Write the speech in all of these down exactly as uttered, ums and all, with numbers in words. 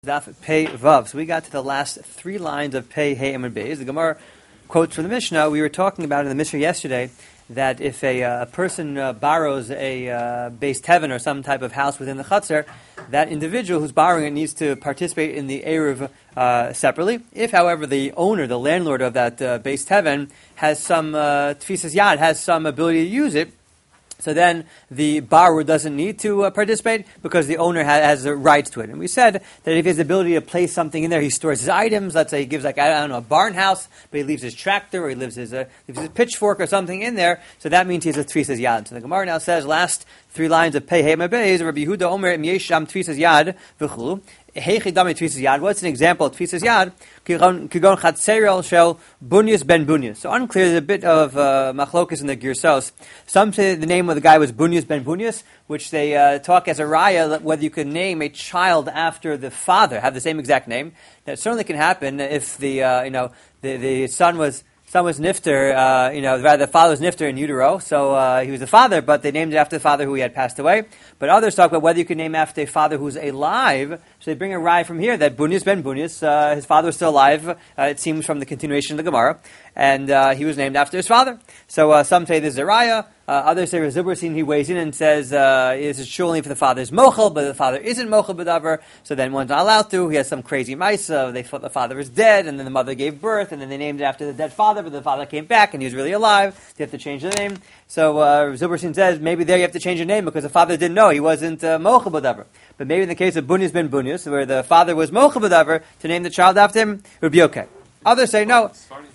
Daf Pei Vav. So we got to the last three lines of Pei Hey Amud Beis. The Gemara quotes from the Mishnah. We were talking about in the Mishnah yesterday that if a, uh, a person uh, borrows a uh, Beis Teven or some type of house within the Chutzner, that individual who's borrowing it needs to participate in the Eruv uh, separately. If, however, the owner, the landlord of that uh, Beis Teven, has some uh, Tfisas Yad, has some ability to use it, so then the borrower doesn't need to uh, participate because the owner ha- has the rights to it. And we said that if he has the ability to place something in there, he stores his items. Let's say he gives, like, I don't know, a barn house, but he leaves his tractor or he leaves his, uh, leaves his pitchfork or something in there. So that means he has a tfisas yad. So the Gemara now says, last three lines of Pei Hey Amud Beis, Rabbi Yehuda Omer Im Yesham tfisas yad v'chulu. What's an example of tfisas yad? Kigon chatserel shel bunyas ben bunyas. So unclear. There's a bit of uh, machlokus in the girsos. Some say the name of the guy was Bunyas ben Bunyas, which they uh, talk as a raya whether you can name a child after the father, have the same exact name. That certainly can happen if the uh, you know the the son was. Son was nifter, uh, you know, rather the father was nifter in utero, so uh, he was the father, but they named it after the father who he had passed away. But others talk about whether you can name after a father who's alive. So they bring a rye from here that Bunyas ben Bunyas, uh, his father was still alive, uh, it seems from the continuation of the Gemara, and uh, he was named after his father. So uh, some say this is a raya, uh, others say Rezubersin, he weighs in and says, uh, this is true only if the father's mochel, but the father isn't mochel b'davar, so then one's not allowed to. He has some crazy maisa, they thought the father was dead, and then the mother gave birth, and then they named it after the dead father, but the father came back and he was really alive, so you have to change the name. So uh, Zubersin says, maybe there you have to change the name because the father didn't know, he wasn't uh, mochel b'davar. But maybe in the case of Bunyas ben Bunyas, where the father was mochel b'davar, to name the child after him, it would be okay. Others say no.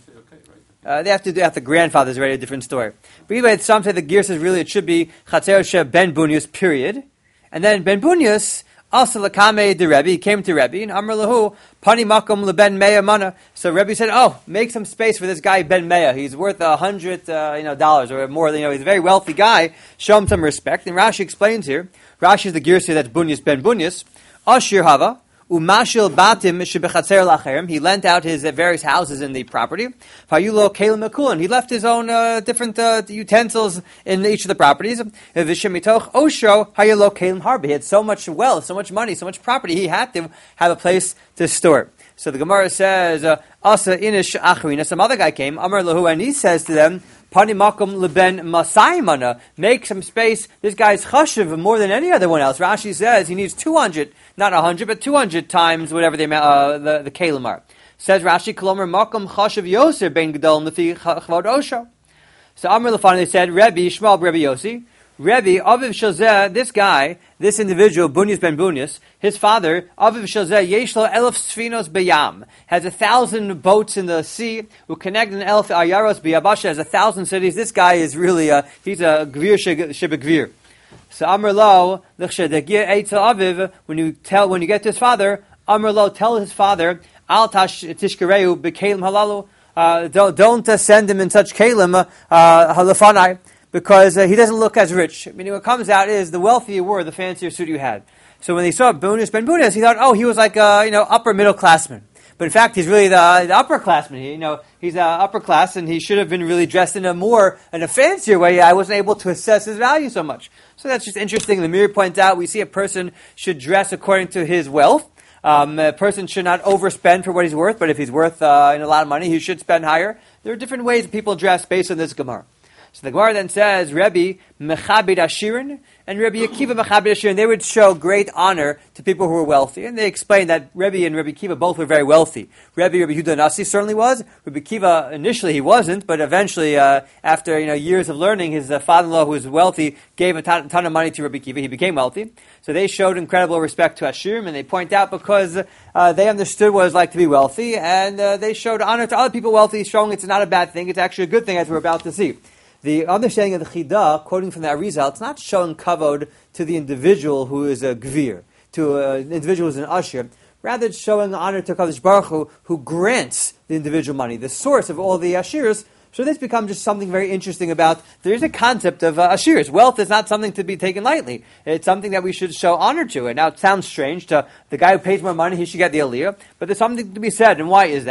Uh, they have to do after grandfather's already a different story. But anyway, some say the gear says really it should be Chatzer She ben Bunyas, period. And then ben Bunyas, also Lakame de Rebbe, he came to Rebbe, and Amr Lahu, Pani Makom leben Meya Mana. So Rebbe said, oh, make some space for this guy Ben Meya. He's worth a hundred uh, you know, dollars or more. You know, he's a very wealthy guy. Show him some respect. And Rashi explains here, Rashi is the gear that's Bunyas ben Bunyas, Ashir Hava, Umashil batim shebechatzer lacherim. He lent out his uh, various houses in the property. Fayulo kelim makulin. He left his own uh, different uh, utensils in each of the properties. V'shemitoch osho hayulo kelim harbi. He had so much wealth, so much money, so much property. He had to have a place to store it. So the Gemara says, Asa inish achrina. Some other guy came, Amar lahu, and he says to them, Pani makom leben masaymana. Make some space. This guy's chashiv more than any other one else. Rashi says he needs two hundred, not one hundred, but two hundred times whatever the uh, the, the kalim are. Says Rashi, Kolomer makom chashiv yoser ben gedol nefi chvod osho. So Amar lefan, they said, Rebbe, Shmuel Rebbe Yossi, Rebbe, Aviv Shazeh, this guy, this individual, Bunyas ben Bunyas, his father, Aviv Shazeh, Yeshlo Elef Sfinos Beyam, has a thousand boats in the sea, who connect an Elef Ayaros Beyabasha, has a thousand cities. This guy is really, a, he's a Gvir Shebegvir. So Amr Lo, L'chshedegir Eitzel Aviv, when you tell, when you get to his father, Amr Lo, tell his father, Al Tash Tishkereu Bekelim Halalu, uh, don't, don't uh, send him in such Kalim, uh, Halafanai, because uh, he doesn't look as rich. I mean, what comes out is the wealthier you were, the fancier suit you had. So when they saw Bunyas ben Bunyas, he thought, oh, he was like a you know upper middle classman. But in fact, he's really the, the upper classman. He, you know, he's uh, upper class, and he should have been really dressed in a more in a fancier way. I wasn't able to assess his value so much. So that's just interesting. The Mir points out we see a person should dress according to his wealth. Um, a person should not overspend for what he's worth, but if he's worth uh, a lot of money, he should spend higher. There are different ways people dress based on this Gemara. So the Gemara then says, Rebbe Mechabed Ashirin and Rebbe Akiva Mechabed Ashirin. They would show great honor to people who were wealthy. And they explained that Rebbe and Rebbe Akiva both were very wealthy. Rebbe, Rebbe Yehuda Nasi certainly was. Rebbe Akiva, initially he wasn't, but eventually, uh, after you know years of learning, his uh, father-in-law, who was wealthy, gave a ton, ton of money to Rebbe Akiva. He became wealthy. So they showed incredible respect to Ashirim, and they point out because uh, they understood what it was like to be wealthy, and uh, they showed honor to other people wealthy, showing it's not a bad thing, it's actually a good thing, as we're about to see. The understanding of the Chidah, quoting from the Arizal, it's not showing kavod to the individual who is a gvir, to uh, an individual who is an usher. Rather, it's showing honor to Kadosh Baruch Hu, who grants the individual money, the source of all the ashirs. So this becomes just something very interesting about, there is a concept of uh, ashirs. Wealth is not something to be taken lightly. It's something that we should show honor to. And now it sounds strange to the guy who pays more money, he should get the aliyah. But there's something to be said, and why is that?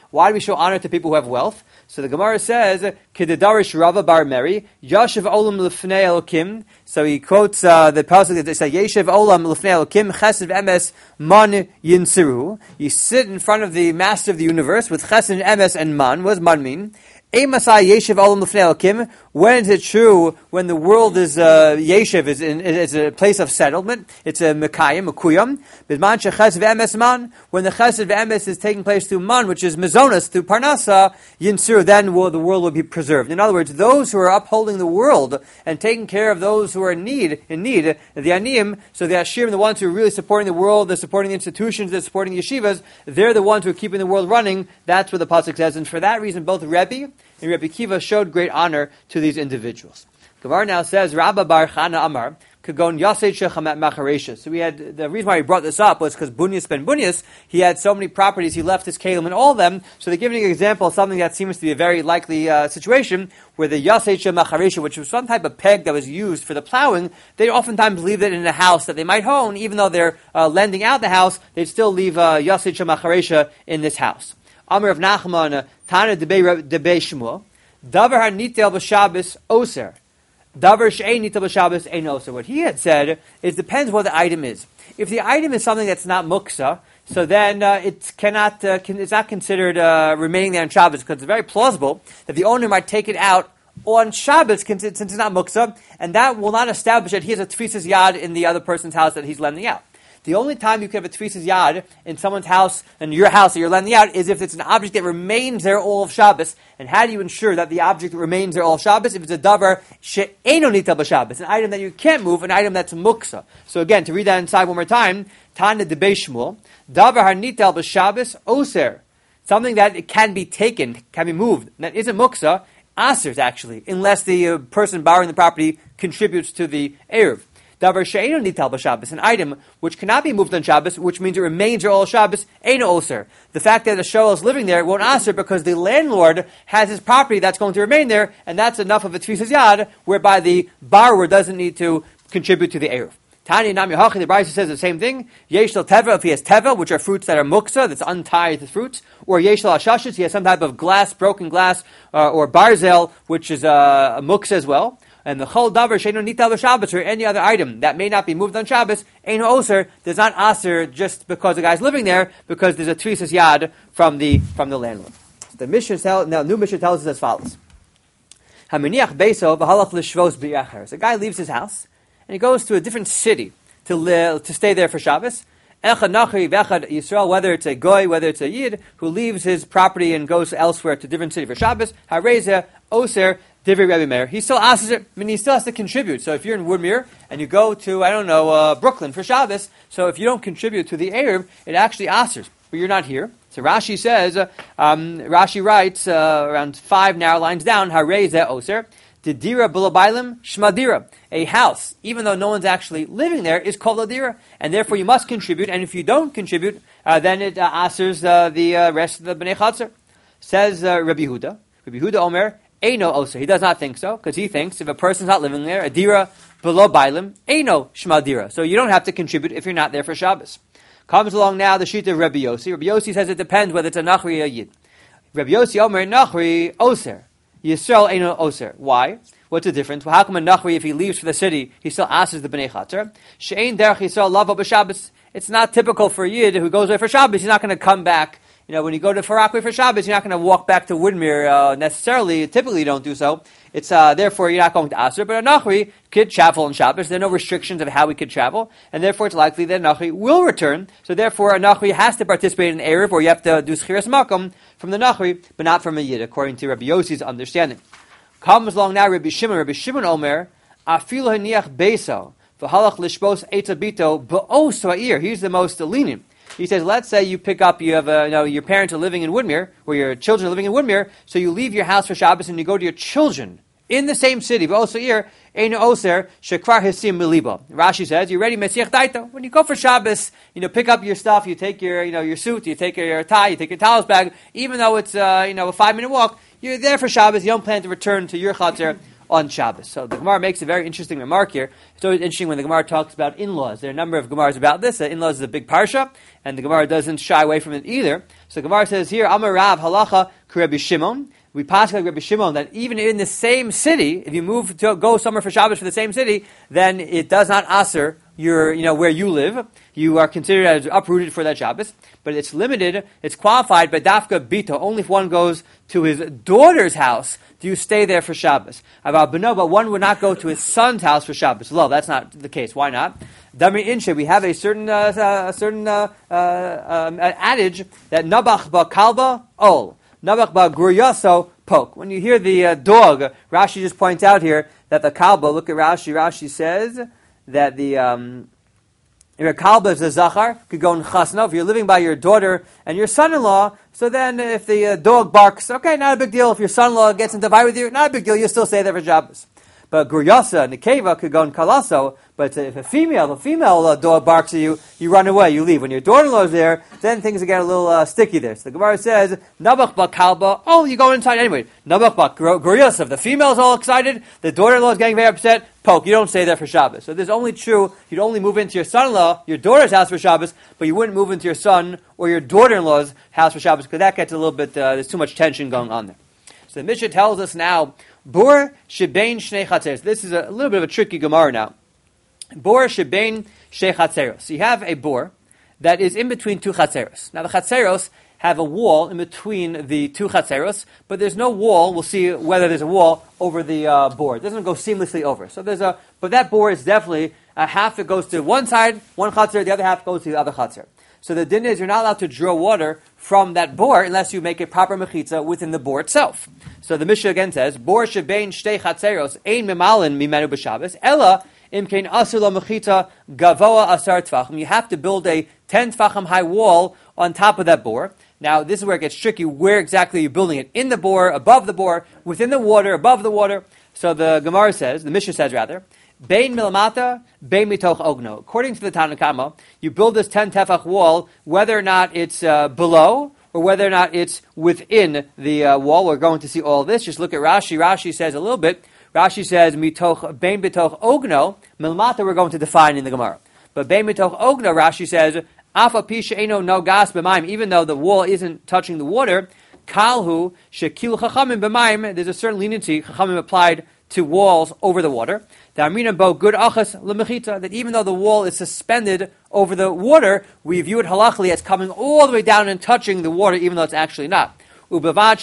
Why do we show honor to people who have wealth? So the Gemara says, Kedidarish Rava Bar Meri, Yashav Olam Lefnei Elokim. So he quotes uh, the pasuk that they say, Yeshev Olam Lefnei Elokim, Chesed Emes Man Yinsiru. You sit in front of the Master of the universe with Chesed Emes and Man. What does Man mean? When is it true when the world is uh, yeshiv, is, in, is a place of settlement? It's a mekayim, a kuyam. When the chesed v'emes is taking place through man, which is mezonas, through parnasa, yinsur, then will, the world will be preserved. In other words, those who are upholding the world and taking care of those who are in need, in need, the aniyim, so the ashirim, the ones who are really supporting the world, they're supporting the institutions, they're supporting the yeshivas, they're the ones who are keeping the world running. That's what the pasuk says. And for that reason, both Rebbe and Rabbi Kiva showed great honor to these individuals. Gemara now says, Rabba Bar Chana Amar, Kagon Yasei Shechamat Macharesha. So we had, the reason why he brought this up was because Bunyas ben Bunyas, he had so many properties, he left his kalim in all of them. So they're giving an example of something that seems to be a very likely uh, situation, where the Yasei Macharesha, which was some type of peg that was used for the plowing, they oftentimes leave it in a house that they might own, even though they're uh, lending out the house, they'd still leave uh, Yasei Macharesha in this house. Amr of Nachman, Tana Debe Shmuel, Davar HaNitel B'Shabbos Oser. Davar She'ein Nitel B'Shabbos Ein Oser. What he had said is depends what the item is. If the item is something that's not muksa, so then uh, it cannot, uh, can, it's not considered uh, remaining there on Shabbos, because it's very plausible that the owner might take it out on Shabbos since it's not muksa, and that will not establish that he has a tfisas yad in the other person's house that he's lending out. The only time you can have a tfisas yad in someone's house, in your house that you're lending out, is if it's an object that remains there all of Shabbos. And how do you ensure that the object remains there all of Shabbos? If it's a davar she'eino nitel b'Shabbos, an item that you can't move, an item that's muksa. So again, to read that inside one more time, Tana Debei Shmuel, davar hanitel b'Shabbos oser, something that it can be taken, can be moved, that isn't muksa, asers actually, unless the uh, person borrowing the property contributes to the eruv. Davar she'eino nitel b'Shabbos, an item which cannot be moved on Shabbos, which means it remains there all Shabbos, eino oser. The fact that the shoel is living there won't aser because the landlord has his property that's going to remain there, and that's enough of a tfisas yad, whereby the borrower doesn't need to contribute to the eruv. Tani Nami Hachi, the Brisa says the same thing. Yeshel teva, if he has teva, which are fruits that are muksa, that's untied the fruits, or yeshel ashashis, he has some type of glass, broken glass, uh, or barzel, which is uh, a muksa as well. And the chol davar she'eino nitel b'Shabbos, or any other item that may not be moved on Shabbos, eino oser, does not aser just because the guy's living there, because there's a tfisas yad from the from the landlord. So the Mishnah tells, now new Mishnah tells us as follows: Haminiach beiso v'halach l'shvos b'yacher. So a guy leaves his house and he goes to a different city to live, to stay there for Shabbos. Echad nachri v'echad Yisrael, whether it's a goy, whether it's a yid who leaves his property and goes elsewhere to a different city for Shabbos, hareza oser. Divrei Rebbe Meir, he still asks it, I mean, he still has to contribute. So if you're in Woodmere and you go to, I don't know, uh, Brooklyn for Shabbos, so if you don't contribute to the Erev, it actually asks, but you're not here. So Rashi says, uh, um, Rashi writes, uh, around five narrow lines down, Harei zeh oser, Didira b'labailim shmadira. A house, even though no one's actually living there, is called a dira, and therefore you must contribute, and if you don't contribute, uh, then it uh, asers uh, the uh, rest of the Bnei Chatzar. Says uh, Rabbi Huda, Rabbi Huda Omer, Eino oser. He does not think so, because he thinks if a person's not living there, a dira below bailim, eino shma dira. So you don't have to contribute if you're not there for Shabbos. Comes along now the shita of Rabbi Yossi. Rabbi Yossi says it depends whether it's a nachri or a yid. Rabbi Yossi omer nachri oser. Yisrael eino oser. Why? What's the difference? Well, how come a nachri, if he leaves for the city, he still asks the bnei chatzar? She'ein derech Yisrael lavo b'Shabbos. It's not typical for a yid who goes there for Shabbos. He's not going to come back. You know, when you go to Farakwe for Shabbos, you're not going to walk back to Woodmere uh, necessarily. Typically, you don't do so. It's uh, therefore you're not going to Aser. But a Nachri could travel on Shabbos. There are no restrictions of how we could travel, and therefore it's likely that a Nachri will return. So therefore, a Nachri has to participate in Erev, or you have to do Schiras Makom from the Nachri, but not from a Yid, according to Rabbi Yossi's understanding. Comes along now Rabbi Shimon. Rabbi Shimon Omer, Afilu haniach beso v'halach lishbos etzabito ba'os ha'ir. He's the most lenient. He says, let's say you pick up, you have, a, you know, your parents are living in Woodmere, or your children are living in Woodmere, so you leave your house for Shabbos and you go to your children in the same city. But also here, Eino Oser, Shekvar Hisim Miliba. Rashi says, you're ready, Mesiach Daito. When you go for Shabbos, you know, pick up your stuff, you take your, you know, your suit, you take your tie, you take your towels bag, even though it's, uh, you know, a five minute walk, you're there for Shabbos, you don't plan to return to your Chatzar on Shabbos. So the Gemara makes a very interesting remark here. It's always interesting when the Gemara talks about in-laws. There are a number of Gemaras about this. Uh, in-laws is a big parsha, and the Gemara doesn't shy away from it either. So the Gemara says here, Amar Rav halacha k'Rebbi Shimon. We pass like Rabbi Shimon that even in the same city, if you move to go somewhere for Shabbos for the same city, then it does not aser your, you know, where you live. You are considered as uprooted for that Shabbos, but it's limited. It's qualified by dafka bito. Only if one goes to his daughter's house do you stay there for Shabbos. But one would not go to his son's house for Shabbos. Well, that's not the case. Why not? Dami inshe. We have a certain uh, a certain uh, uh, um, adage that nabach ba kalba ol. Nabach ba guryaso poke. When you hear the uh, dog, Rashi just points out here that the kalba, look at Rashi, Rashi says that the um, if a kalba is a zachar, could go in chasna. If you're living by your daughter and your son-in-law, so then if the uh, dog barks, okay, not a big deal. If your son-in-law gets into a fight with you, not a big deal. You still stay there for Shabbos. But guryasa, nekeva, could go in kalaso. But if a female, a female uh, dog barks at you, you run away, you leave. When your daughter-in-law is there, then things get a little uh, sticky there. So the Gemara says, nabach ba kalba, oh, you go inside anyway. Nabach ba guryasa, if the female's all excited, the daughter-in-law is getting very upset, poke, you don't stay there for Shabbos. So this is only true, you'd only move into your son-in-law, your daughter's house for Shabbos, but you wouldn't move into your son or your daughter-in-law's house for Shabbos, because that gets a little bit, uh, there's too much tension going on there. So the Mishnah tells us now, Bor shebein shnei chatzeros. This is a, a little bit of a tricky Gemara now. Bor shebein shnei chatzeros. So you have a bor that is in between two chatzeros. Now the chatzeros have a wall in between the two chatzeros, but there's no wall. We'll see whether there's a wall over the uh, bor. It doesn't go seamlessly over. So there's a, but that bor is definitely a half that goes to one side, one chatzer, the other half goes to the other chatzer. So the din is you're not allowed to draw water from that bor unless you make a proper mechitza within the bor itself. So the Mishnah again says, Bor shebein shtei chatzeros ein memalin mimenu b'Shabbos ella imkein asur lo mechitza gavoa asar tfachim. You have to build a ten tfachim high wall on top of that bor. Now this is where it gets tricky. Where exactly are you building it? In the bor, above the bor, within the water, above the water. So the Gemara says, the Mishnah says rather, Bein milamata, bein mitoch ogno. According to the Tanna Kama, you build this ten tefach wall, whether or not it's uh, below, or whether or not it's within the uh, wall. We're going to see all this. Just look at Rashi. Rashi says a little bit. Rashi says, mitoch, bein mitoch ogno. Milamata we're going to define in the Gemara. But bein mitoch ogno, Rashi says, afa pisha eno no gas b'mayim, even though the wall isn't touching the water, kalhu shekil chachamim b'mayim, there's a certain leniency, chachamim applied to walls over the water. That even though the wall is suspended over the water, we view it halachically as coming all the way down and touching the water, even though it's actually not. As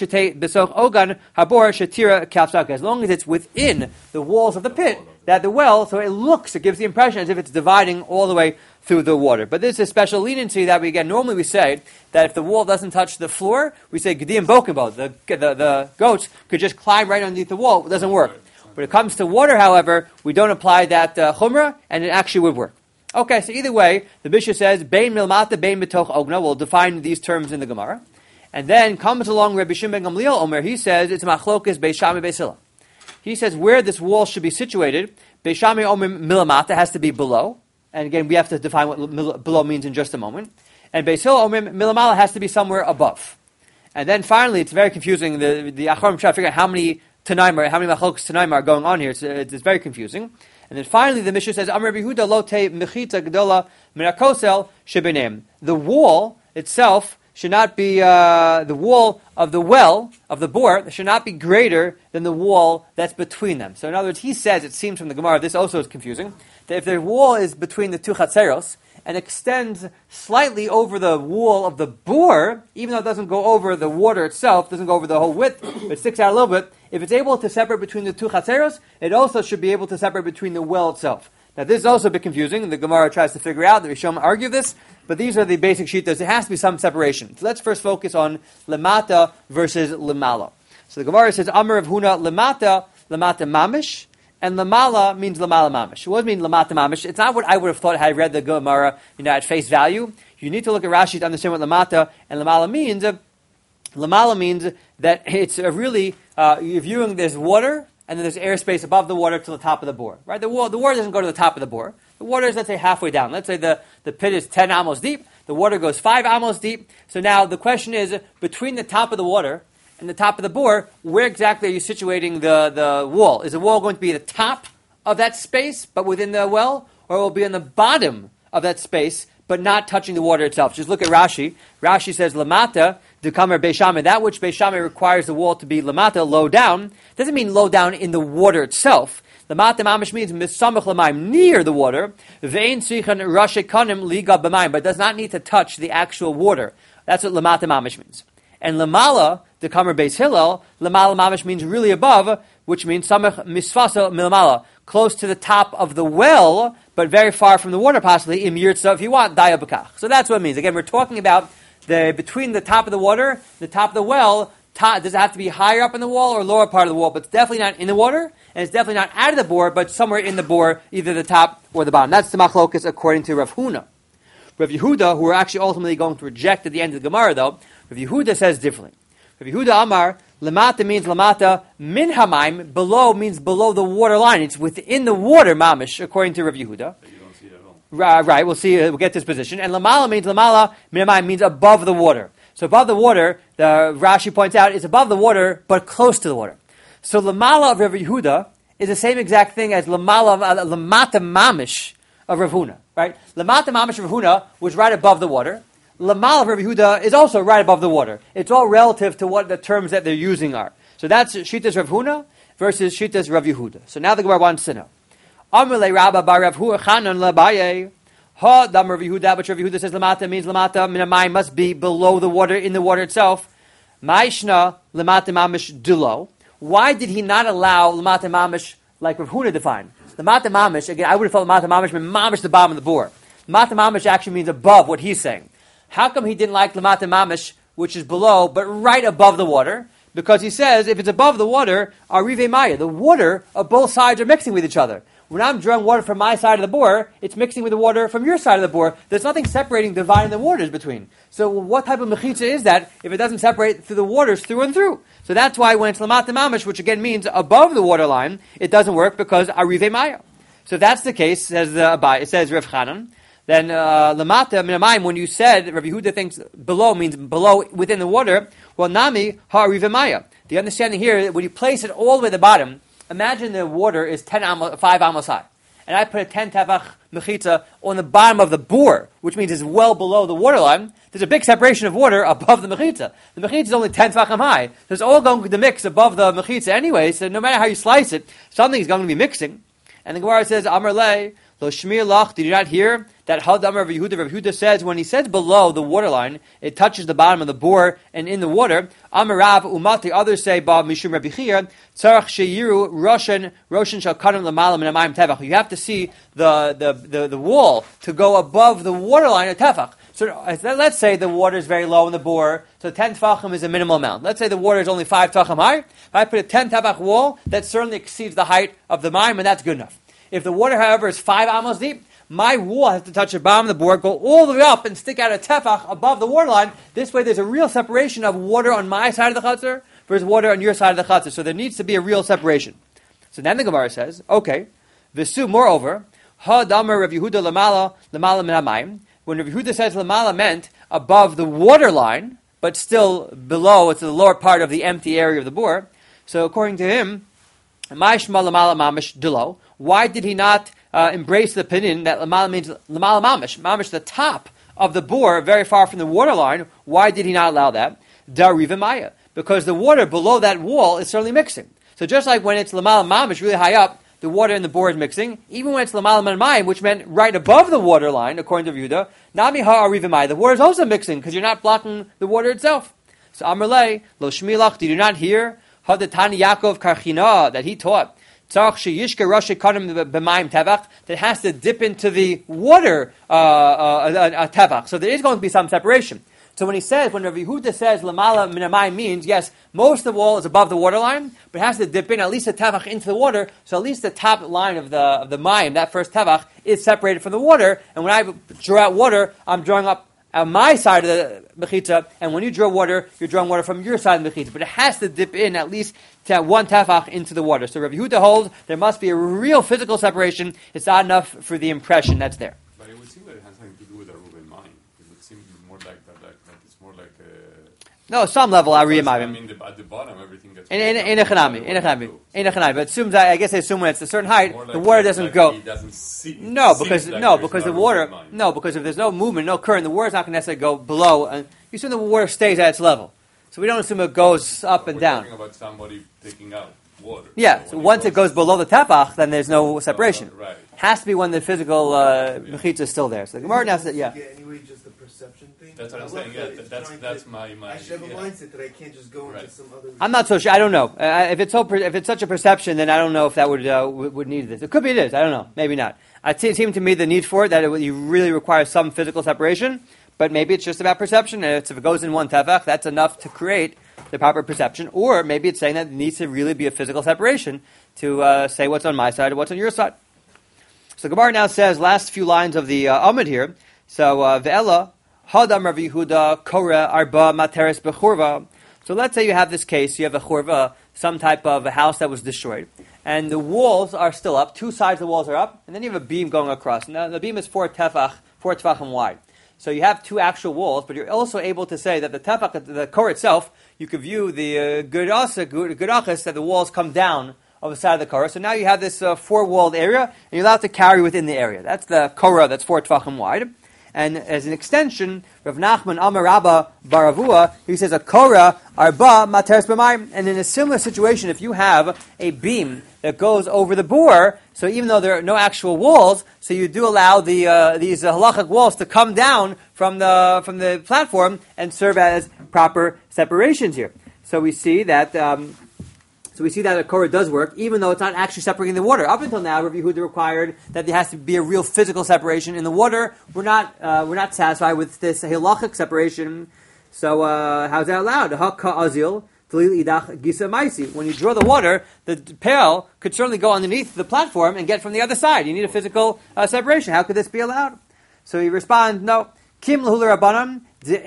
long as it's within the walls of the pit, that the well, so it looks, it gives the impression as if it's dividing all the way through the water. But this is a special leniency that we get. Normally we say that if the wall doesn't touch the floor, we say Gedim Bokenbo, the, the, the goats could just climb right underneath the wall. It doesn't work. When it comes to water, however, we don't apply that uh, chumrah, and it actually would work. Okay, so either way, the Mishnah says, Bein milmata, bein betoch ogna. We'll define these terms in the Gemara. And then comes along Rabbi Shimon ben Gamliel Omer. He says, it's machlokes Beis Shammai Beis Hillel. He says where this wall should be situated, Beis Shammai Omer milamata has to be below. And again, we have to define what mil- below means in just a moment. And Beis Hillel Omer milamala has to be somewhere above. And then finally, it's very confusing. The, the Acharonim try to figure out how many Tanaim, how many machlokes Tanaim are going on here. It's, it's very confusing. And then finally, the Mishnah says, Amar Yehuda lo te mechita gedola min hakosel shebeneim. The wall itself should not be, uh, the wall of the well, of the bor, should not be greater than the wall that's between them. So in other words, he says, it seems from the Gemara, this also is confusing, that if the wall is between the two chatzeros, and extends slightly over the wall of the bor, even though it doesn't go over the water itself, doesn't go over the whole width, but it sticks out a little bit, if it's able to separate between the two chatzeros, it also should be able to separate between the well itself. Now this is also a bit confusing. The Gemara tries to figure out, the Rishon argue this, but these are the basic shittas. There has to be some separation. So let's first focus on lemata versus lemala. So the Gemara says, Amar of Huna lemata, lemata mamish, and lamala means lamala mamish. What does it mean lamata mamish? It's not what I would have thought had I read the Gemara, you know, at face value. You need to look at Rashi to understand what lamata and lamala means. Uh, lamala means that it's a really, uh, you're viewing there's water, and then there's airspace above the water to the top of the bore. Right? The, wa- the water doesn't go to the top of the bore. The water is, let's say, halfway down. Let's say the, the pit is ten amos deep. The water goes five amos deep. So now the question is, between the top of the water and the top of the bore, where exactly are you situating the, the wall? Is the wall going to be the top of that space, but within the well, or it will be on the bottom of that space, but not touching the water itself? Just look at Rashi. Rashi says, Lamata, Dukamer Beishamai, that which Beishamai requires the wall to be Lamata, low down, doesn't mean low down in the water itself. Lamata mamish means misamach lamaim, near the water. Vein tzichan rashi kanim liga b'mayim, but does not need to touch the actual water. That's what lamata mamish means. And lamala, the kamer beis hillel, lamala mamish means really above, which means samach misfasa milamala, close to the top of the well, but very far from the water, possibly im yirtza, if you want, daya b'kach. So that's what it means. Again, we're talking about the between the top of the water, the top of the well. Ta, does it have to be higher up in the wall or lower part of the wall? But it's definitely not in the water, and it's definitely not out of the bore, but somewhere in the bore, either the top or the bottom. That's the machlokas according to Rav Huna. Rav Yehuda, who we're actually ultimately going to reject at the end of the Gemara, though, Rav Yehuda says differently. Rav Yehuda Amar, lamata means lamata, min hamaim, below means below the water line. It's within the water, mamish, according to Rav Yehuda. Right, right, we'll see, uh, we'll get this position. And lamala means lamala, min hamaim means above the water. So above the water, the Rashi points out, is above the water, but close to the water. So lamala of Rav Yehuda is the same exact thing as lamala, uh, lamata mamish of Rav Huna, right? Lamata mamish of Rav Huna was right above the water. Lamala of Rav Yehuda is also right above the water. It's all relative to what the terms that they're using are. So that's Shitas Rav Huna versus Shitas Rav Yehuda. So now the Gemara wants to know. Amrle Rabba bar Rav Hua Chanan labaye. Ha dam Rav Yehuda, but Rav Yehuda says lamata means lamata minamai must be below the water, in the water itself. Ma'ishna lamata mamish dulo. Why did he not allow lamata mamish like Rav Huna defined? Lamata mamish, again, I would have thought lamata mamish meant mamish the bottom of the bore. Lamata mamish actually means above what he's saying. How come he didn't like lamata mamish, which is below, but right above the water? Because he says if it's above the water, arive maya, the water of both sides are mixing with each other. When I'm drawing water from my side of the bore, it's mixing with the water from your side of the bore. There's nothing separating, dividing the waters between. So what type of mechitza is that if it doesn't separate through the waters through and through? So that's why when it's lamat mamish, which again means above the water line, it doesn't work because arive maya. So if that's the case, says the Abai, it says Rav Chanan, then lamata minamayim, when you said Rav Yehuda thinks below means below within the water, well nami ha arive maya. The understanding here, when you place it all the way at the bottom, imagine the water is ten amos, five amos high, and I put a ten tefach mechitza on the bottom of the bore, which means it's well below the water line. There's a big separation of water above the mechitza. The mechitza is only ten tefachim high, so it's all going to mix above the mechitza anyway. So no matter how you slice it, something is going to be mixing. And the Gemara says, Amar le lo shmir lach. Did you not hear that Had Amar Rav Yehuda? Rav Yehuda says when he says below the water line, it touches the bottom of the bore and in the water. Amar Rav umati. Others say ba mishum Rabbi Chia tzarach sheyiru roshan roshan shal kadam lamalam min amayim tefach. You have to see the, the the the wall to go above the water line of tefach. So let's say the water is very low in the bore, so ten tefachim is a minimal amount. Let's say the water is only five tefachim high. If I put a ten tefach wall, that certainly exceeds the height of the mayim, and that's good enough. If the water, however, is five amos deep, my wall has to touch the bottom of the bore, go all the way up, and stick out a tefach above the water line. This way, there's a real separation of water on my side of the chutzner versus water on your side of the chutzner. So there needs to be a real separation. So then the Gemara says, okay, Visu, moreover, Ha damer Rav Yehuda lamala lamala min hamayim. When Rav Yehuda says lamala meant above the water line, but still below, it's the lower part of the empty area of the bore. So according to him, Ma'ishma lamala mamish dulo. Why did he not uh, embrace the opinion that lamala means lamala mamish, mamish the top of the bore, very far from the water line? Why did he not allow that? Dariva maya, because the water below that wall is certainly mixing. So just like when it's lamala mamish, really high up, the water in the bore is mixing. Even when it's lamala mayim, which meant right above the water line, according to Yehuda, nami ha'ariva maya, the water is also mixing because you're not blocking the water itself. So Amrle lo shmilach, did you not hear Hadatani Yaakov Karchina that he taught that has to dip into the water uh, uh, a, a tevach. So there is going to be some separation. So when he says, when Rav Yehuda says lamala minamayim means, yes, most of the wall is above the water line, but it has to dip in at least a tevach into the water, so at least the top line of the of the mayim, that first tevach, is separated from the water, and when I draw out water, I'm drawing up on my side of the mechitza, and when you draw water, you're drawing water from your side of the mechitza, but it has to dip in at least to one tefach into the water. So Rav Yehuda holds there must be a real physical separation. It's not enough for the impression that's there. But it would seem that it has something to do with the Ruben mind. It would seem more like that, like, that it's more like a... No, some level, I read I mean, the, at the bottom, everything gets. In in in a chanami, in a chanami, in a chanami. But it assumes I, I guess I assume when it's a certain height, Like the water like, doesn't like go. It doesn't see, No, because like no, there's because the not water. Ruben mine. No, because if there's no movement, no current, the water's not going to necessarily go below. And you assume the water stays at its level, so we don't assume it goes up But and we're down. talking about somebody taking out water. Yeah, so when once it goes below the tefach, then there's no separation. Uh, right. Has to be when the physical uh, mechitza is still there. So the Gemara now says, yeah. Yeah, anyway, just the perception thing. That's what I'm I saying. love Yeah, that that, it's that's trying that's to- my my. I should have a yeah. mindset that I can't just go into Right. some other. I'm not so sure. I don't know. Uh, if it's so, per- if it's such a perception, then I don't know if that would uh, would, would need this. It could be it is. I don't know. Maybe not. It se- seemed to me the need for it that it, would- you really require some physical separation, but maybe it's just about perception. And it's, if it goes in one tefach, that's enough to create the proper perception. Or maybe it's saying that it needs to really be a physical separation to uh, say what's on my side and what's on your side. So Gemara now says last few lines of the uh, Amud here. So uh, ve'ela hadam Rav Yehuda kora arba materes bechurva. So let's say you have this case. You have a churva, some type of a house that was destroyed, and the walls are still up. Two sides of the walls are up, and then you have a beam going across. Now the beam is four tefach, four tefachim wide. So you have two actual walls, but you're also able to say that the tefach, the core itself, you could view the uh, good asa, good good achas, that the walls come down of the side of the korah. So now you have this uh, four-walled area, and you're allowed to carry within the area. That's the korah that's four tefachim wide. And as an extension, Rav Nachman Amar Rabba Baravua, he says a korah arba materes b'mayim. And in a similar situation, if you have a beam that goes over the bore, so even though there are no actual walls, so you do allow the uh, these uh, halachic walls to come down from the from the platform and serve as proper separations here. So we see that. Um, So we see that a korah does work, even though it's not actually separating the water. Up until now, Rav Yehuda required that there has to be a real physical separation in the water. We're not uh, we're not satisfied with this halachic separation. So uh, how's that allowed? When you draw the water, the pail could certainly go underneath the platform and get from the other side. You need a physical uh, separation. How could this be allowed? So he responds, no. Kim rabbanam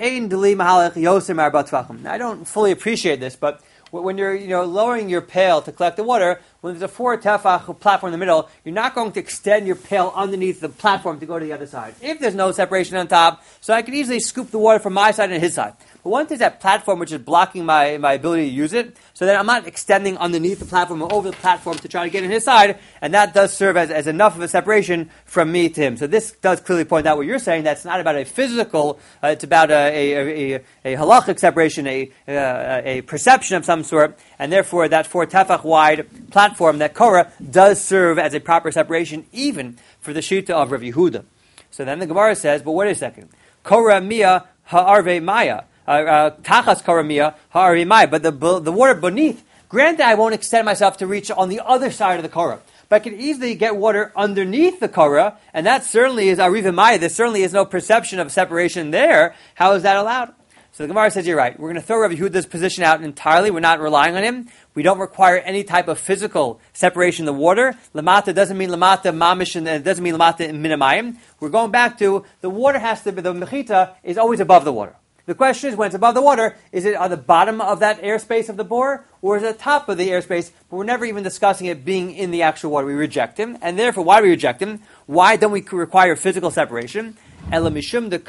I don't fully appreciate this, but when you're, you know, lowering your pail to collect the water, when there's a four tefach platform in the middle, you're not going to extend your pail underneath the platform to go to the other side. If there's no separation on top, so I can easily scoop the water from my side and his side. But once there's that platform which is blocking my, my ability to use it, so that I'm not extending underneath the platform or over the platform to try to get in his side, and that does serve as, as enough of a separation from me to him. So this does clearly point out what you're saying, that's not about a physical, uh, it's about a, a, a, a halachic separation, a, a, a perception of some sort, and therefore that four tefach wide platform, that korah, does serve as a proper separation even for the shita of Rav Yehuda. So then the Gemara says, but wait a second, korah mia ha'arve maya. Tachas karamia ha'arimai, but the the water beneath. Granted, I won't extend myself to reach on the other side of the korah, but I can easily get water underneath the korah, and that certainly is arivimai. There certainly is no perception of separation there. How is that allowed? So the Gemara says you're right. We're going to throw Rav Yehuda's position out entirely. We're not relying on him. We don't require any type of physical separation in the water. Lamata doesn't mean lamata mamish, and it doesn't mean lamata minamayim. We're going back to the water has to be, the mechita is always above the water. The question is, when it's above the water, is it on the bottom of that airspace of the bore, or is it at the top of the airspace? But we're never even discussing it being in the actual water. We reject him, and therefore, why do we reject him? Why don't we require physical separation? As we saw in the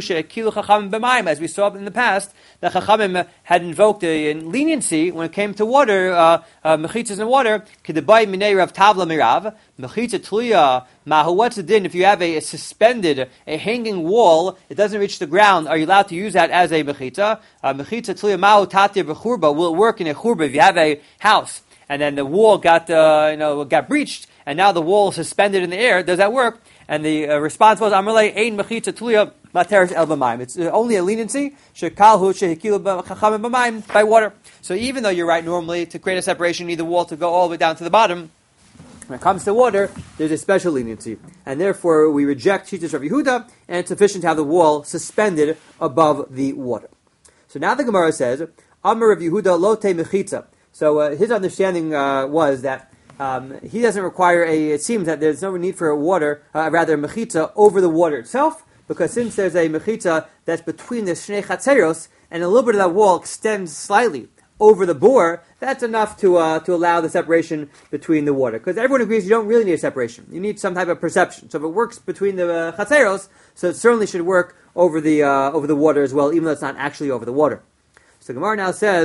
past, the Chachamim had invoked a leniency when it came to water, uh, uh, mechitzas in water. What's the din if you have a, a suspended, a hanging wall, it doesn't reach the ground, are you allowed to use that as a mechitza? Mechitza tliya mahu tatir b'churba, will it work in a churba if you have a house and then the wall got, uh, you know, got breached and now the wall is suspended in the air, does that work? And the uh, response was, Amalei ein mechitza tliya materes el b'mayim. It's uh, only a leniency, shekalhu shehikilu b'chachamim b'mayim, by water. So even though you're right, normally to create a separation, you need the wall to go all the way down to the bottom. When it comes to water, there's a special leniency. And therefore, we reject Shitas Rav Yehuda, and it's sufficient to have the wall suspended above the water. So now the Gemara says, Amar Rav Yehuda lote mechitza. So uh, his understanding uh, was that um, he doesn't require a, it seems that there's no need for a water, uh, rather mechitza over the water itself, because since there's a mechitza that's between the shnei chatzeros, and a little bit of that wall extends slightly over the bore, that's enough to uh, to allow the separation between the water. Because everyone agrees you don't really need a separation. You need some type of perception. So if it works between the uh, chatzeros, so it certainly should work over the uh, over the water as well, even though it's not actually over the water. So Gemara now says,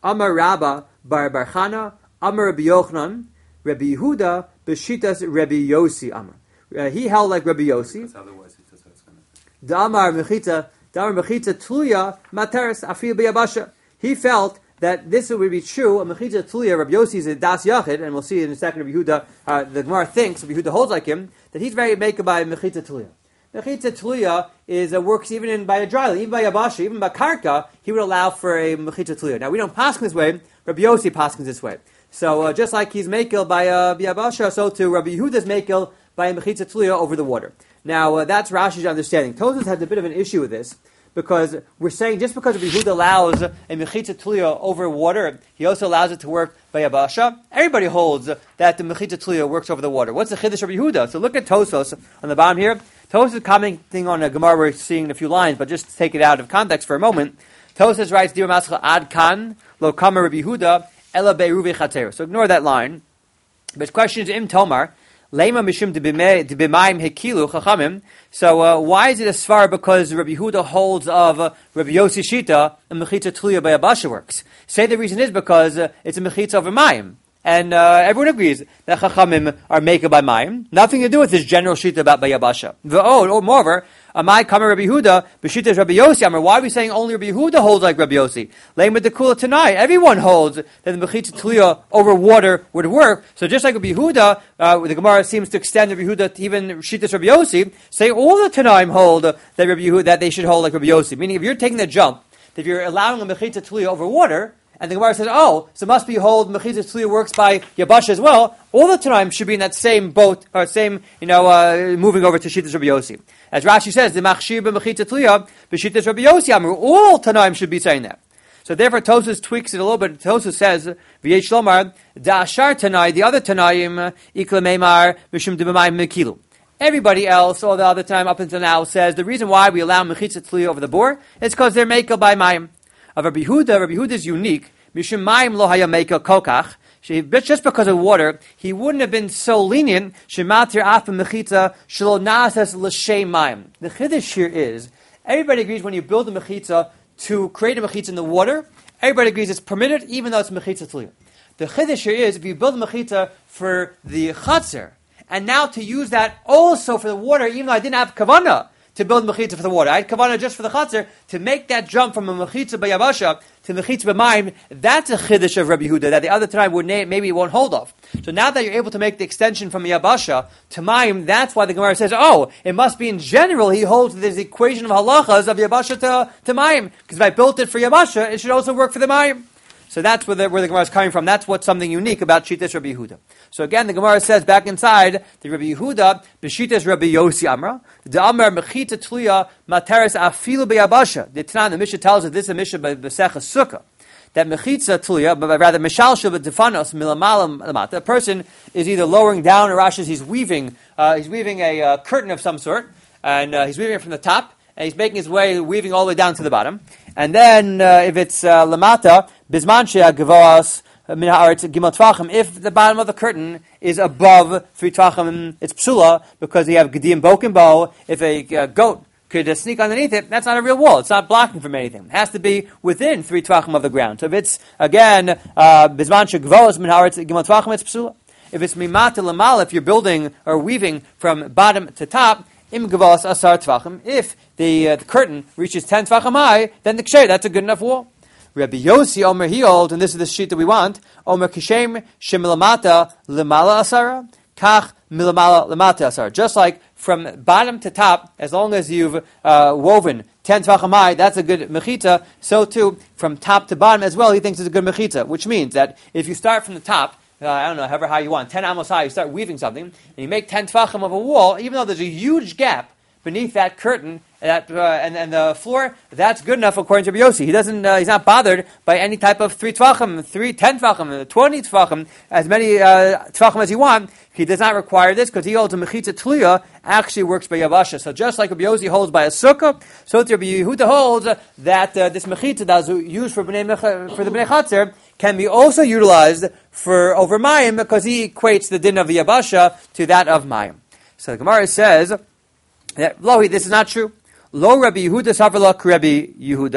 Amar Rabba bar Barchana, Amar Rabbi Yochanan, Rabbi Yehuda, Beshitas Rabbi Yossi Amar. Uh, he held like Rabbi Yossi. Otherwise, he says that's going to. Damar Mechita, Damar Mechita Tluya Materes Afil Beyabasha. He felt that this would be true. A Mechita Tluya, Rabbi Yossi is a Das Yachid, and we'll see in a second. Rabbi Yehuda, uh, the Gemara thinks Rabbi Yehuda holds like him that he's very maker by Mechita Tluya. Mechita Tluya is uh, works even in by a dry land, even by Yabasha, even by Karka. He would allow for a Mechita Tluya. Now we don't paskin this way. Rabbi Yossi paskins this way. So uh, just like he's makel by uh, Yabasha, so too Rabbi Yehuda's makel by a Mechitza Tluya over the water. Now, uh, that's Rashi's understanding. Tosfos has a bit of an issue with this, because we're saying just because Rabbi Yehuda allows a Mechitza Tluya over water, he also allows it to work by Yabasha. Everybody holds that the Mechitza Tluya works over the water. What's the Chiddush Rabbi Yehuda? So look at Tosfos on the bottom here. Tosfos is commenting on a Gemara we're seeing in a few lines, but just take it out of context for a moment. Tosfos writes, Dira Mascha Ad Kan, Lo Kama Rabbi Yehuda, Ela Be'ruvi Chatzer. So ignore that line. But the question is, Im Tomar, Lema mishum debimayim hekilu chachamim. So uh, why is it a svar because Rabbi Yehuda holds of uh, Rabbi Yossi Shita and mechitza tluya by Yabasha works? Say the reason is because uh, it's a mechitza over mayim, and uh, everyone agrees that chachamim are maker by mayim. Nothing to do with this general Shita about by Yabasha. Oh, or moreover, Amai Kamer Rabbi Yehuda b'Shita Rabbi Yossi. Amar, why are we saying only Rabbi Yehuda holds like Rabbi Yossi? Lema dekula tonight. Everyone holds that the mechitza tluya over water would work. So just like Rabbi Yehuda, uh, the Gemara seems to extend Rabbi Yehuda to even Shita Rabbi Yossi. Say all the Tanaim hold that Rabbi Yehuda that they should hold like Rabbi Yossi. Meaning, if you're taking the jump, that you're allowing a mechitza tluya over water, and the Gemara says, oh, so it must be hold mechitza tluya works by Yabasha as well. All the Tanaim should be in that same boat, or same, you know, uh, moving over to Shita Rabbi Yossi. As Rashi says, the machshir b'mechitza tluya b'Shita Rabbi Yossi Amru. All Tanaim should be saying that. So therefore, Tosfos tweaks it a little bit. Tosfos says, v'yesh lomar da'ashar Tanai, the other Tanaim ikla meimar mishum de'b'mayim mekilu. Everybody else, all the other time up until now, says the reason why we allow mechitza tluya over the bore is because they're makel by mayim. Of Rabbi Yehuda, Rabbi Yehuda is unique. Mishum mayim lo haya makel kokach. Just because of water, he wouldn't have been so lenient. Shematir af mechitza shelo nasas l'shem mayim. The chiddush here is everybody agrees when you build a mechitza to create a mechitza in the water, everybody agrees it's permitted, even though it's mechitza tluya. The chiddush here is if you build a mechitza for the chatzer, and now to use that also for the water, even though I didn't have kavanah to build mechitza for the water, I had kavanah just for the chatzer, to make that jump from a mechitza by Yabasha to mechitza by mayim, that's a chiddush of Rabbi Yehuda that the other time would na- maybe it won't hold off. So now that you're able to make the extension from Yabasha to mayim, that's why the Gemara says, oh, it must be in general he holds this equation of halachas of Yabasha to, to mayim, because if I built it for Yabasha, it should also work for the mayim. So that's where the, where the Gemara is coming from. That's what's something unique about Shitas Rabbi Yehuda. So again, the Gemara says back inside, the Rabbi Yehuda, B'Shitas Rabbi Yossi Amra, the Amar Mechita Tluya Materes Afilu B'Yabasha. The Tanan, the Mishnah tells us this is a Mishnah by B'Secha Sukkah, that Mechitza Tluya, but rather Mishal Shel B'Defanos Milamalam Lamata. A person is either lowering down, or Rashi he's weaving, uh, he's weaving a uh, curtain of some sort, and uh, he's weaving it from the top, and he's making his way, weaving all the way down to the bottom. And then, uh, if it's uh, Lamata, Bisman Shea Gavas, Min Haaretz Gimel Tvachim, if the bottom of the curtain is above three Tvachim, it's Psula, because you have Gedim Bokim Bo. If a uh, goat could uh, sneak underneath it, that's not a real wall. It's not blocking from anything. It has to be within three Tvachim of the ground. So if it's, again, Bisman Shea Gavas, Min Haaretz Gimel Tvachim, it's Psula. If it's Mimata Lamal, if you're building or weaving from bottom to top, Im Gavas Asar Tvachim, if the, uh, the curtain reaches ten Tvachim high, then the Ksher, that's a good enough wall. Rabbi Yossi Omer he holds, and this is the sheet that we want, Omer Kishem Shemilamata Limala Asara, Kach Milamala Lamata Asara. Just like from bottom to top, as long as you've uh, woven ten Tvachim high, that's a good mechita, so too, from top to bottom as well, he thinks it's a good mechita, which means that if you start from the top, Uh, I don't know, however high you want, ten amos high, you start weaving something, and you make ten tvachim of a wall, even though there's a huge gap beneath that curtain that, uh, and, and the floor, that's good enough according to Rabbi Yossi. He doesn't, uh, he's not bothered by any type of three tvachim, three, ten tvachim, twenty tvachim, as many uh, tvachim as you want. He does not require this, because he holds a mechitza tluya actually works by Yabasha. So just like Rabbi Yossi holds by a sukkah, so Rabbi Yehuda holds that uh, this mechitza that is used for, bnei, for the Bnei Chatzer can be also utilized for over mayim, because he equates the din of the Yabasha to that of mayim. So the Gemara says that, Lohi, this is not true. Lo Rabbi Yehuda Savarlak Rabbi Yehuda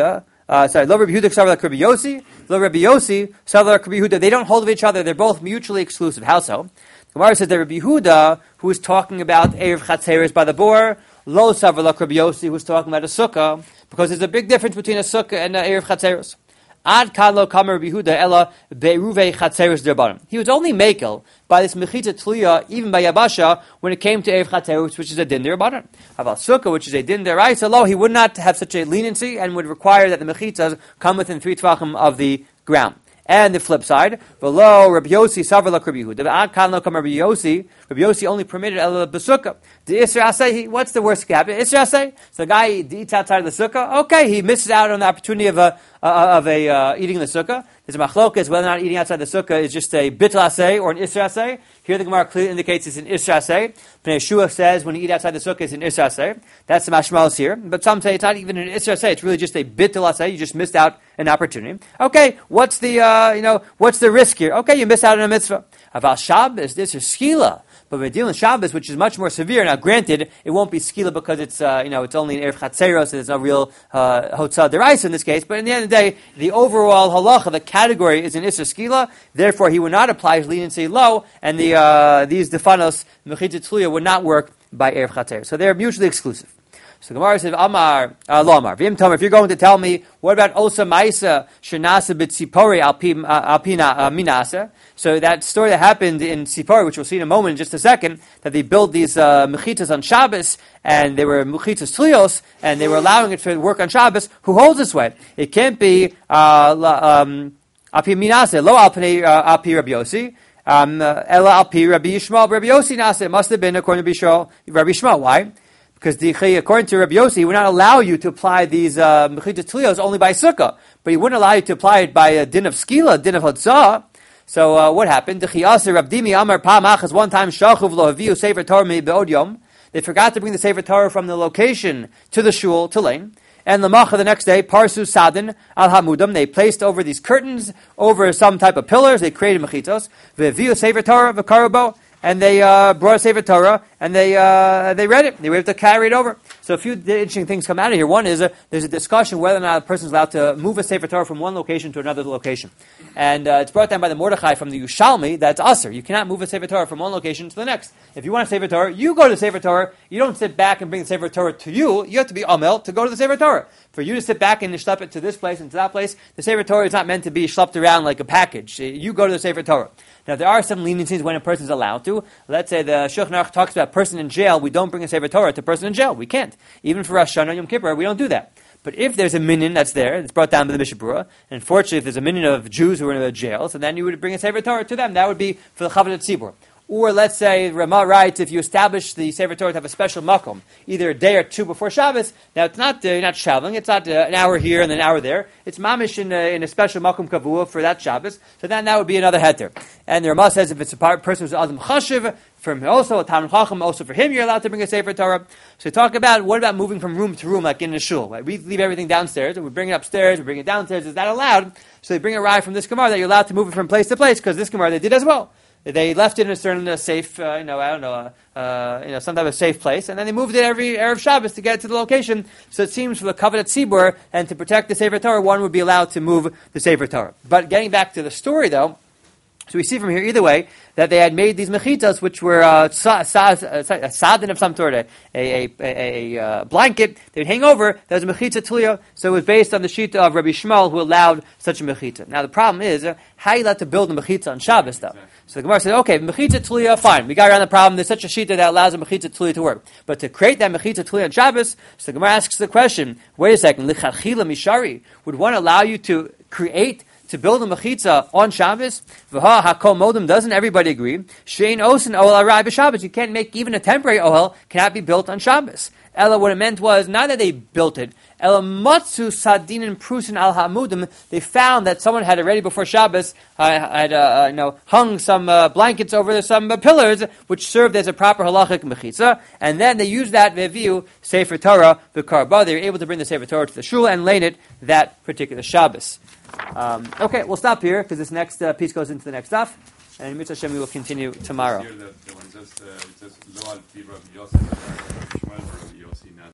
Uh, sorry, Lo Rabbi Yehuda Ksav like Rabbi Yossi, Lo Rabbi Yossi Ksav like Rabbi Yehuda. They don't hold of each other. They're both mutually exclusive. How so? The Gemara says that Rabbi Yehuda, who is talking about Erev Chatzeres by the bor, Lo Ksav like Rabbi Yossi, who's talking about a sukkah, because there's a big difference between a sukkah and an Erev Chatzeres. Ad Kalo Kamer Rabbi Yehuda Ella Beruve Chatzeres Derbanim. He was only makel by this mechitza tliya, even by Yabasha, when it came to Erev Chatzeres, which is a din derbanim. About sukkah, which is a din deraisa, lo, he would not have such a leniency and would require that the mechitzas come within three tvachim of the ground. And the flip side, v'lo Rabbi Yossi savar Rabbi Yehuda. Ad kan lo kam Rabbi Yossi. Rabbi Yossi only permitted el b'sukkah. The isra asay. What's the worst happen? Isra asay. So the guy eats outside of the sukkah. Okay, he misses out on the opportunity of a uh, of a uh, eating in the sukkah. There's a machlokas whether or not eating outside the sukkah is just a bittul asay or an isra asay. Here the Gemara clearly indicates it's an isra asay. Pnei Yeshua says when you eat outside the sukkah it's an isra asay. That's the mashmalos here. But some say it's not even an isra asay. It's really just a bittul asay. You just missed out an opportunity. Okay, what's the uh, you know what's the risk here? Okay, you miss out on a mitzvah. Aval Shabbos, this is skila. But we're dealing with Shabbos, which is much more severe. Now, granted, it won't be skila because it's uh, you know it's only an erev chatzeros, so there's no real uh, hotzah deraisa in this case. But in the end of the day, the overall halacha, the category is an isra skila. Therefore, he would not apply his leniency low, and the uh, these defanos mechitza tluya would not work by erev chatzeros. So they're mutually exclusive. So Gemara says, Amar, uh, Lo Amar, V'im Tomer, if you're going to tell me, what about Osa Maisa, Shenasa B'tzipori Alpina Minasa? So that story that happened in Tzipori, which we'll see in a moment, in just a second, that they built these uh, mechitas on Shabbos, and they were mechitas tlios, and they were allowing it to work on Shabbos. Who holds this way? It can't be uh, um, Alpi Minasa, Lo Alpi uh, Alpi Rabbi Yossi, um, Ella Alpi Rabbi Yishmael, Rabbi Yossi Nasa. It must have been according to Rabbi Yishmael. Why? Because the, according to Rabbi Yossi, he would not allow you to apply these mechitas tlios only by sukkah, but he wouldn't allow you to apply it by a din of skila, din of hotzah. So uh, what happened? The chiyasa Rabdimi Amar Pamachas one time shachuv lo haviu sefer Torah mi beod yom. They forgot to bring the sefer Torah from the location to the shul to lane. And Lamacha the next day, Parsu Sadin al Hamudam, they placed over these curtains, over some type of pillars, they created mechitos. Ve'viu sefer Torah v'karabo. And they uh, brought a Sefer Torah, and they uh, they read it. They were able to carry it over. So a few interesting things come out of here. One is a, there's a discussion whether or not a person is allowed to move a Sefer Torah from one location to another location. And uh, it's brought down by the Mordechai from the Yushalmi that's Aser. You cannot move a Sefer Torah from one location to the next. If you want a Sefer Torah, you go to the Sefer Torah. You don't sit back and bring the Sefer Torah to you. You have to be Amel to go to the Sefer Torah. For you to sit back and schlep it to this place and to that place, the Sefer Torah is not meant to be schlepped around like a package. You go to the Sefer Torah. Now, there are some leniencies when a person is allowed to. Let's say the Shulchan Aruch talks about a person in jail. We don't bring a Sefer Torah to a person in jail. We can't. Even for Rosh Hashanah, Yom Kippur, we don't do that. But if there's a minyan that's there, it's brought down by the Mishnah Berurah, and fortunately, if there's a minyan of Jews who are in a jail, so then you would bring a Sefer Torah to them. That would be for the Chavadat Tzibur. Or let's say Ramah writes, if you establish the Sefer Torah to have a special makom, either a day or two before Shabbos, now it's not uh, you're not traveling, it's not uh, an hour here and an hour there. It's mamish in, uh, in a special makom kavua for that Shabbos. So then that would be another heter. And the Ramah says if it's a part, person who's adam chashiv, for him also a Talmud Chacham, also for him you're allowed to bring a Sefer Torah. So talk about what about moving from room to room like in a shul? Right? We leave everything downstairs, and we bring it upstairs, we bring it downstairs. Is that allowed? So they bring a ride from this Gemara that you're allowed to move it from place to place because this Gemara they did as well. They left it in a certain uh, safe, uh, you know, I don't know, uh, uh, you know, some type of safe place, and then they moved it every Erev Shabbos to get to the location. So it seems for the Kavadat Tzibur and to protect the Sefer Torah, one would be allowed to move the Sefer Torah. But getting back to the story, though, so we see from here either way that they had made these mechitas, which were uh, sa, sa, uh, a sadin of some sort, a, a, a, a uh, blanket they would hang over. That was a mechita tulia, so it was based on the shita of Rabbi Shmuel who allowed such a mechita. Now the problem is, uh, how are you allowed to build a mechita on Shabbos though? So the Gemara said, okay, mechita tulia, fine. We got around the problem. There's such a shita that allows a mechita tulia to work. But to create that mechita tulia on Shabbos, so the Gemara asks the question, wait a second, lichatchila mishari, would one allow you to create to build a mechitza on Shabbos? V'ha hakol modem, doesn't everybody agree? Shein osin ohel arai b'Shabbos. You can't make even a temporary ohel cannot be built on Shabbos. Ella, what it meant was not that they built it. Ella matzu sadinin prusin al hamudim. They found that someone had already before Shabbos uh, had uh, you know hung some uh, blankets over some uh, pillars, which served as a proper halachic mechitza, and then they used that ve'viu Sefer Torah v'karba. They were able to bring the Sefer Torah to the shul and lay it that particular Shabbos. Um, okay, we'll stop here because this next uh, piece goes into the next stuff, and Mitzvah Hashem we will continue tomorrow.